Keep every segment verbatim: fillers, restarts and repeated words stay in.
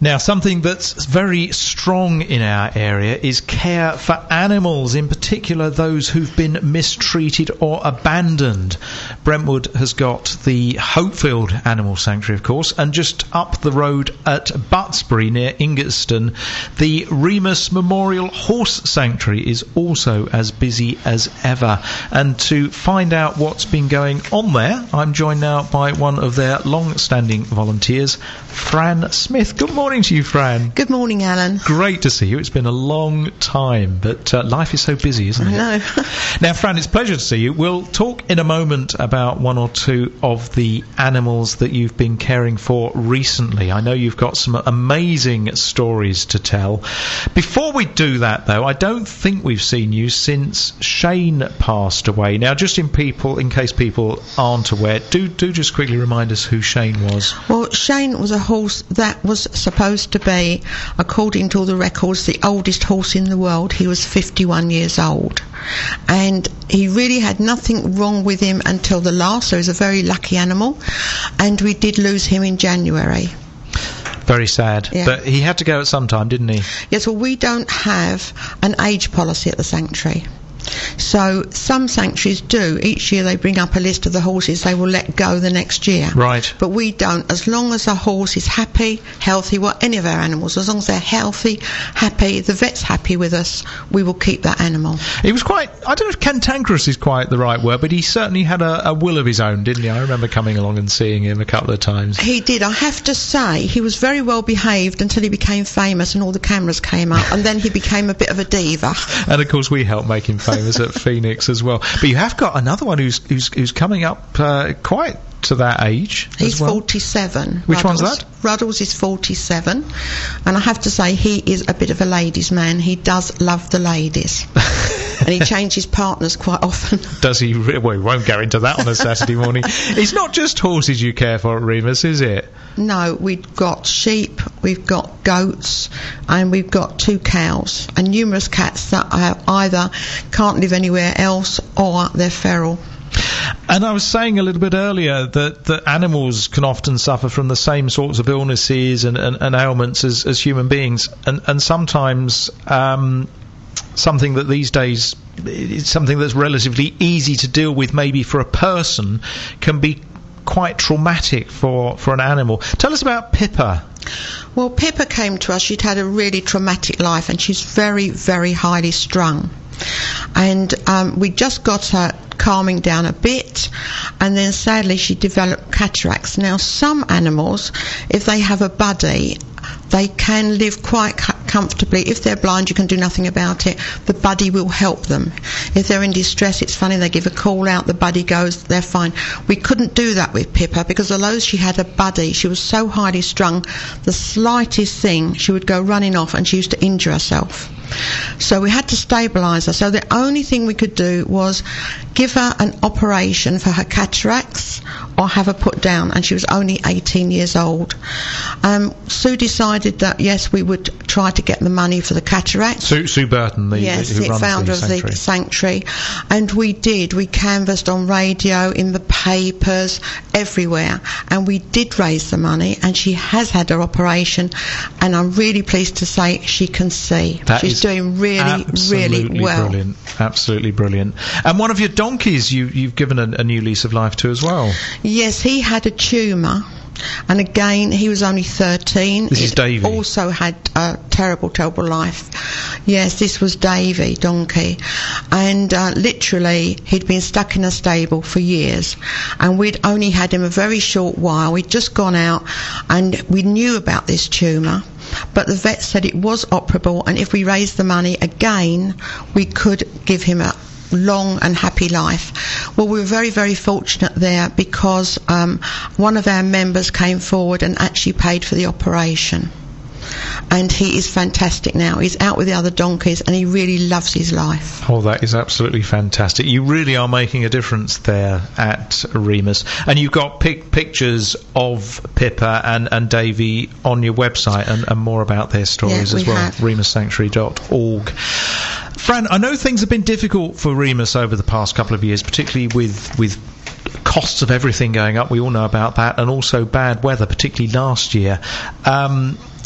Now, something that's very strong in our area is care for animals, in particular those who've been mistreated or abandoned. Brentwood has got the Hopefield Animal Sanctuary, of course, and just up the road at Butsbury near Ingatstone, the Remus Memorial Horse Sanctuary is also as busy as ever. And to find out what's been going on there, I'm joined now by one of their long-standing volunteers, Fran Smith. Good morning to you, Fran. Good morning, Alan. Great to see you. It's been a long time, but uh, life is so busy, isn't it? I know. Now, Fran, it's a pleasure to see you. We'll talk in a moment about one or two of the animals that you've been caring for recently. I know you've got some amazing stories to tell. Before we do that, though, I don't think we've seen you since Shane passed away. Now, just in people, in case people aren't aware, do do just quickly remind us who Shane was. Well, Shane was a horse that was supposed to be, according to all the records, the oldest horse in the world. He was fifty-one years old, and he really had nothing wrong with him until the last. So he was a very lucky animal, and we did lose him in January. Very sad. Yeah. But he had to go at some time, didn't he? Yes, well, we don't have an age policy at the sanctuary. So some sanctuaries do. Each year they bring up a list of the horses they will let go the next year. Right. But we don't. As long as a horse is happy, healthy, well, any of our animals, as long as they're healthy, happy, the vet's happy with us, we will keep that animal. He was quite, I don't know if cantankerous is quite the right word, but he certainly had a, a will of his own, didn't he? I remember coming along and seeing him a couple of times. He did. I have to say, he was very well behaved until he became famous and all the cameras came up, and then he became a bit of a diva. And of course we helped make him famous at Phoenix as well. But you have got another one who's who's, who's coming up uh, quite to that age. He's as well. forty-seven. Which Ruddles. one's that? Ruddles is forty-seven, and I have to say he is a bit of a ladies' man. He does love the ladies. And he changes partners quite often. Does he? Re- well, we won't go into that on a Saturday morning. It's not just horses you care for at Remus, is it? No, we've got sheep, we've got goats, and we've got two cows, and numerous cats that either can't live anywhere else or they're feral. And I was saying a little bit earlier that, that animals can often suffer from the same sorts of illnesses and, and, and ailments as, as human beings, and, and sometimes um, something that these days is something that's relatively easy to deal with maybe for a person can be quite traumatic for, for an animal. Tell us about Pippa. Well, Pippa came to us. She'd had a really traumatic life, and she's very, very highly strung. And um, we just got her calming down a bit, and then sadly she developed cataracts. Now, some animals, if they have a buddy, they can live quite cu- comfortably. If they're blind, you can do nothing about it. The buddy will help them. If they're in distress, it's funny, they give a call out, the buddy goes, they're fine. We couldn't do that with Pippa because although she had a buddy, she was so highly strung, the slightest thing, she would go running off and she used to injure herself. So we had to stabilise her. So the only thing we could do was give her an operation for her cataracts or have her put down, and she was only eighteen years old. Um, Sue decided that, yes, we would try to get the money for the cataracts. Sue, Sue Burton, the, yes, who the runs founder the sanctuary. of the sanctuary. And we did. We canvassed on radio, in the papers, everywhere. And we did raise the money, and she has had her operation, and I'm really pleased to say she can see. That She's doing really, really well. Brilliant. Absolutely brilliant. And one of your donkeys you, you've given a, a new lease of life to as well. Yes, he had a tumour. And again, he was only thirteen. This He'd is Davy. Also had a terrible, terrible life. Yes, this was Davy, donkey. And uh, literally, he'd been stuck in a stable for years. And we'd only had him a very short while. We'd just gone out and we knew about this tumour. But the vet said it was operable, and if we raised the money again, we could give him a long and happy life. Well, we were very, very fortunate there because um, one of our members came forward and actually paid for the operation. And he is fantastic now. He's out with the other donkeys and he really loves his life. Oh, that is absolutely fantastic. You really are making a difference there at Remus. And you've got pic- pictures of Pippa and, and Davy on your website, and, and more about their stories yeah, as we well, have. remus sanctuary dot org. Fran, I know things have been difficult for Remus over the past couple of years, particularly with with costs of everything going up. We all know about that, and also bad weather, particularly last year. Um,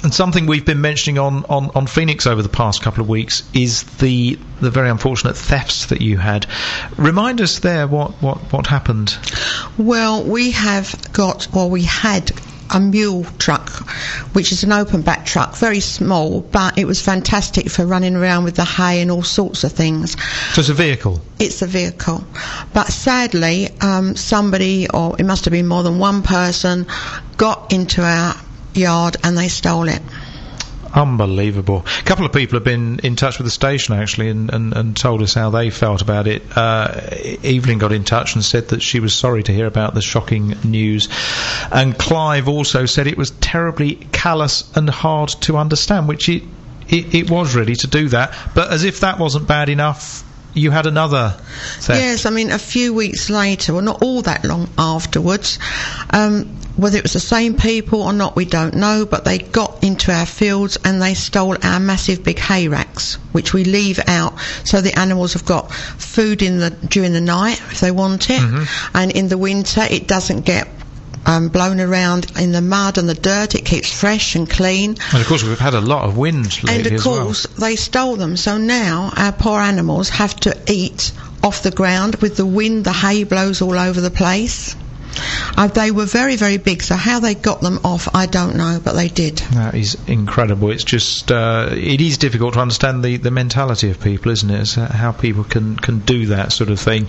And something we've been mentioning on, on, on Phoenix over the past couple of weeks is the the very unfortunate thefts that you had. Remind us there what, what, what happened. Well, we have got, or we had a mule truck, which is an open back truck, very small, but it was fantastic for running around with the hay and all sorts of things. So it's a vehicle? It's a vehicle. But sadly, um, somebody, or it must have been more than one person, got into our yard and they stole it. Unbelievable. A couple of people have been in touch with the station actually and, and, and told us how they felt about it. Uh, Evelyn got in touch and said that she was sorry to hear about the shocking news. And Clive also said it was terribly callous and hard to understand, which it, it, it was really to do that. But as if that wasn't bad enough, you had another theft. Yes, I mean, a few weeks later, well, not all that long afterwards, um, whether it was the same people or not, we don't know, but they got into our fields and they stole our massive big hay racks, which we leave out so the animals have got food in the during the night if they want it, mm-hmm. and in the winter it doesn't get Um, blown around in the mud and the dirt. It keeps fresh and clean. And of course we've had a lot of wind lately and of as course well. They stole them, so now our poor animals have to eat off the ground. With the wind, the hay blows all over the place. Uh, they were very, very big, so how they got them off, I don't know, but they did. That is incredible. It's just, uh, it is difficult to understand the, the mentality of people, isn't it? It's how people can, can do that sort of thing.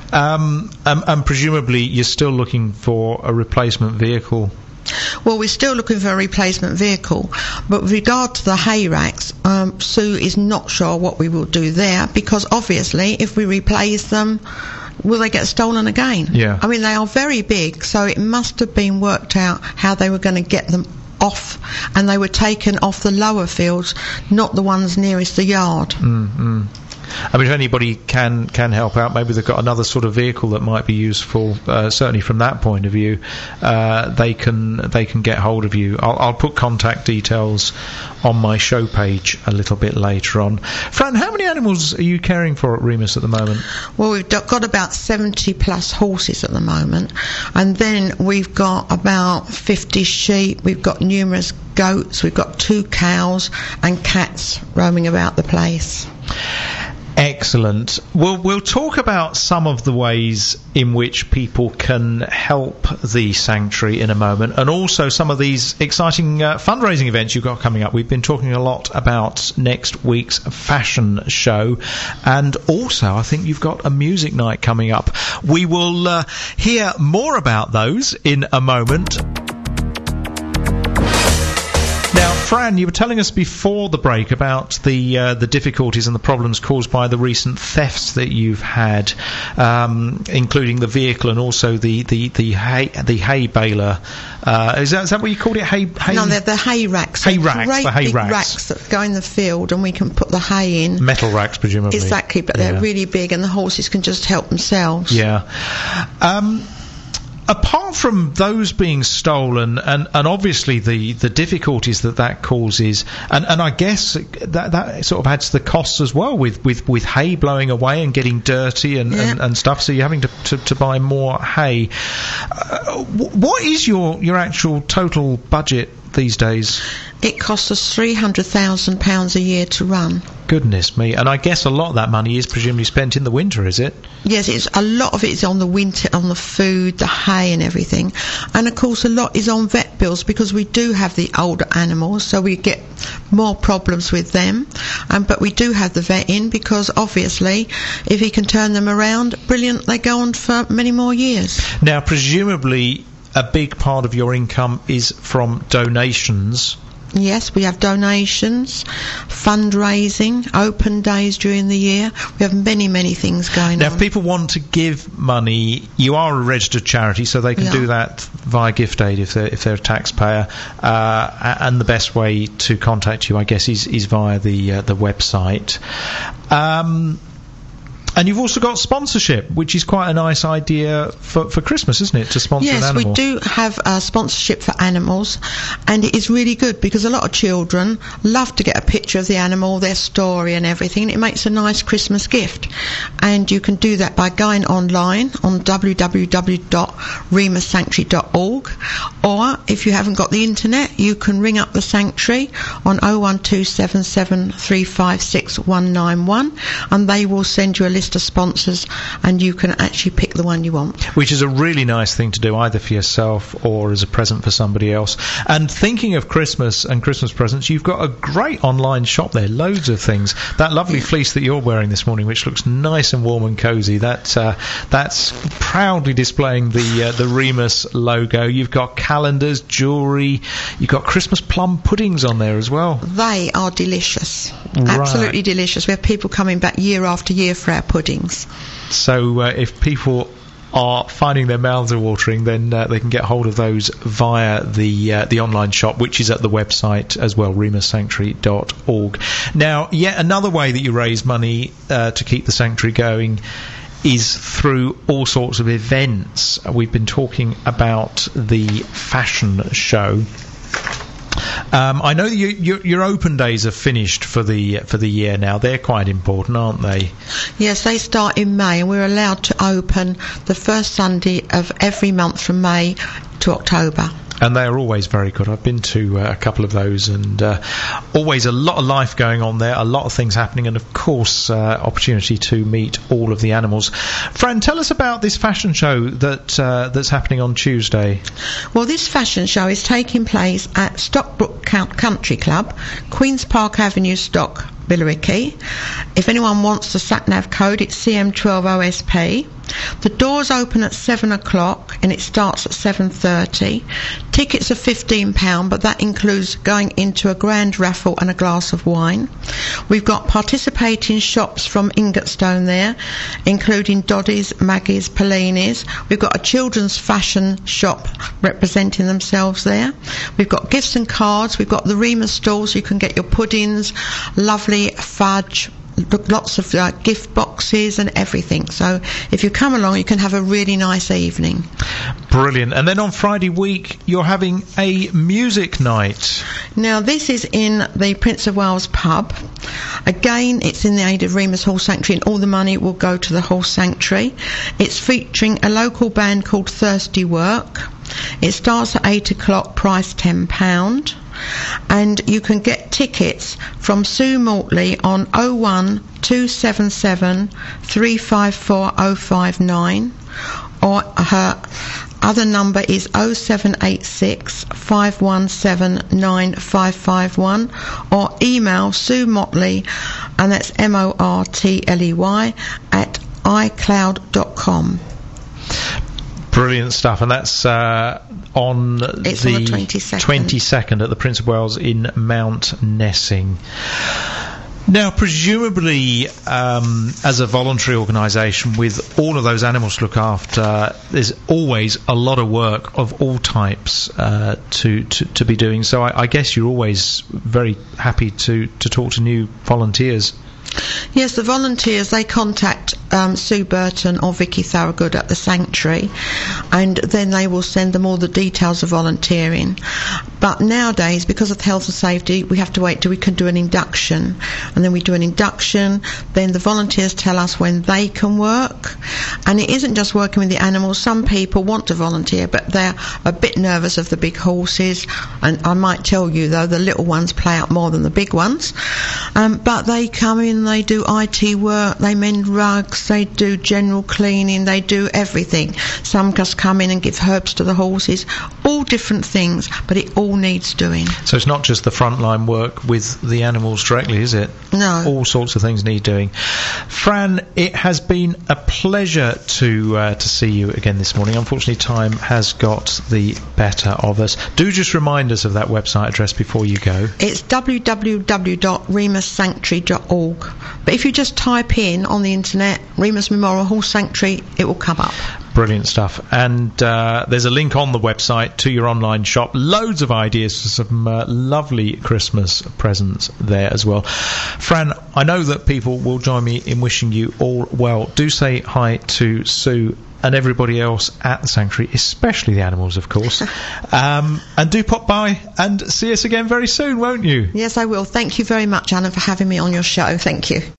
Um, and, and presumably you're still looking for a replacement vehicle. Well, we're still looking for a replacement vehicle, but with regard to the hay racks, um, Sue is not sure what we will do there, because obviously if we replace them, will they get stolen again? Yeah. I mean, they are very big, so it must have been worked out how they were going to get them off, and they were taken off the lower fields, not the ones nearest the yard. Mm-hmm. I mean, if anybody can can help out, maybe they've got another sort of vehicle that might be useful. Uh, certainly from that point of view, uh, they can they can get hold of you. I'll, I'll put contact details on my show page a little bit later on. Fran, how many animals are you caring for at Remus at the moment? Well, we've got about seventy plus horses at the moment, and then we've got about fifty sheep. We've got numerous goats. We've got two cows and cats roaming about the place. Excellent. We'll, we'll talk about some of the ways in which people can help the sanctuary in a moment, and also some of these exciting uh, fundraising events you've got coming up. We've been talking a lot about next week's fashion show, and also I think you've got a music night coming up. We will uh, hear more about those in a moment. Now, Fran, you were telling us before the break about the uh, the difficulties and the problems caused by the recent thefts that you've had, um, including the vehicle and also the the the hay the hay baler. Uh, is that is that what you called it? Hay? hay? No, they're the hay racks. Hay racks. Great the hay big racks. racks that go in the field, and we can put the hay in. Metal racks, presumably. Exactly, but they're yeah. really big, and the horses can just help themselves. Yeah. Um, Apart from those being stolen, and, and obviously the, the difficulties that that causes, and, and I guess that that sort of adds the costs as well, with, with, with hay blowing away and getting dirty and, yeah. and, and stuff, so you're having to, to, to buy more hay. Uh, what is your, your actual total budget these days? It costs us three hundred thousand pounds a year to run. Goodness me. And I guess a lot of that money is presumably spent in the winter, is it? Yes, it's a lot of it is on the winter, on the food, the hay and everything. And of course a lot is on vet bills, because we do have the older animals, so we get more problems with them. Um, but we do have the vet in, because obviously if he can turn them around, brilliant, they go on for many more years. Now, presumably a big part of your income is from donations. Yes, we have donations, fundraising, open days during the year. We have many, many things going now, on. Now, if people want to give money, you are a registered charity, so they can yeah. do that via Gift Aid if they're, if they're a taxpayer. Uh, and the best way to contact you, I guess, is, is via the uh, the website. Um, And you've also got sponsorship, which is quite a nice idea for, for Christmas, isn't it, to sponsor yes, an animal? Yes, we do have uh, sponsorship for animals, and it is really good because a lot of children love to get a picture of the animal, their story and everything. It makes a nice Christmas gift. And you can do that by going online on w w w dot remus sanctuary dot org, or if you haven't got the internet, you can ring up the sanctuary on oh one two seven seven three five six one nine one, and they will send you a list of sponsors, and you can actually pick the one you want. Which is a really nice thing to do, either for yourself or as a present for somebody else. And thinking of Christmas and Christmas presents, you've got a great online shop there, loads of things. That lovely yeah. fleece that you're wearing this morning, which looks nice and warm and cosy, that uh, that's proudly displaying the uh, the Remus logo. You've got calendars, jewellery, you've got Christmas plum puddings on there as well. They are delicious. Right. Absolutely delicious. We have people coming back year after year for our puddings. So uh, if people are finding their mouths are watering, then uh, they can get hold of those via the uh, the online shop, which is at the website as well, remus sanctuary dot org. Now, yet another way that you raise money uh, to keep the sanctuary going is through all sorts of events. We've been talking about the fashion show. Um, I know that you, your, your open days are finished for the for the year now. They're quite important, aren't they? Yes, they start in May, and we're allowed to open the first Sunday of every month from May to October. And they're always very good. I've been to uh, a couple of those, and uh, always a lot of life going on there, a lot of things happening, and of course uh, opportunity to meet all of the animals. Fran, tell us about this fashion show that uh, that's happening on Tuesday. Well, this fashion show is taking place at Stockbrook Country Club, Queen's Park Avenue, Stock, Billericay. If anyone wants the sat-nav code, it's C M twelve O S P. The doors open at seven o'clock and it starts at seven thirty. Tickets are fifteen pounds, but that includes going into a grand raffle and a glass of wine. We've got participating shops from Ingatstone there, including Doddy's, Maggie's, Pellini's. We've got a children's fashion shop representing themselves there. We've got gifts and cards. We've got the Remus stalls. You can get your puddings, lovely fudge, lots of uh, gift boxes and everything. So if you come along, you can have a really nice evening. Brilliant. And then on Friday week, you're having a music night. Now, this is in the Prince of Wales pub. Again, it's in the aid of Remus Hall Sanctuary, and all the money will go to the Hall Sanctuary. It's featuring a local band called Thirsty Work. It starts at eight o'clock, price ten pounds. And you can get tickets from Sue Mortley on oh one two seven seven three five four oh five nine, or her other number is oh seven eight six five one seven nine five five one, or email Sue Mortley, and that's M O R T L E Y, at i cloud dot com. Brilliant stuff, and that's uh, on, it's the, on the twenty-second. twenty-second at the Prince of Wales in Mount Nessing. Now, presumably, um, as a voluntary organisation with all of those animals to look after, there's always a lot of work of all types uh, to, to to be doing. So I, I guess you're always very happy to, to talk to new volunteers. Yes, the volunteers, they contact um, Sue Burton or Vicky Thorogood at the sanctuary, and then they will send them all the details of volunteering. But nowadays, because of health and safety, we have to wait till we can do an induction, and then we do an induction, then the volunteers tell us when they can work. And it isn't just working with the animals. Some people want to volunteer, but they're a bit nervous of the big horses, and I might tell you, though, the little ones play out more than the big ones. Um, but they come in, they do I T work, they mend rugs, they do general cleaning, they do everything. Some just come in and give herbs to the horses, all different things, but it all needs doing. So it's not just the frontline work with the animals directly, is it? No. All sorts of things need doing. Fran, it has been a pleasure to uh, to see you again this morning. Unfortunately, time has got the better of us. Do just remind us of that website address before you go. It's w w w dot remus sanctuary dot org. But if you just type in on the internet Remus Memorial Hall Sanctuary, it will come up. Brilliant stuff. And uh, there's a link on the website to your online shop. Loads of ideas for some uh, lovely Christmas presents there as well. Fran, I know that people will join me in wishing you all well. Do say hi to Sue and everybody else at the Sanctuary, especially the animals, of course. um, and do pop by and see us again very soon, won't you? Yes, I will. Thank you very much, Anna, for having me on your show. Thank you.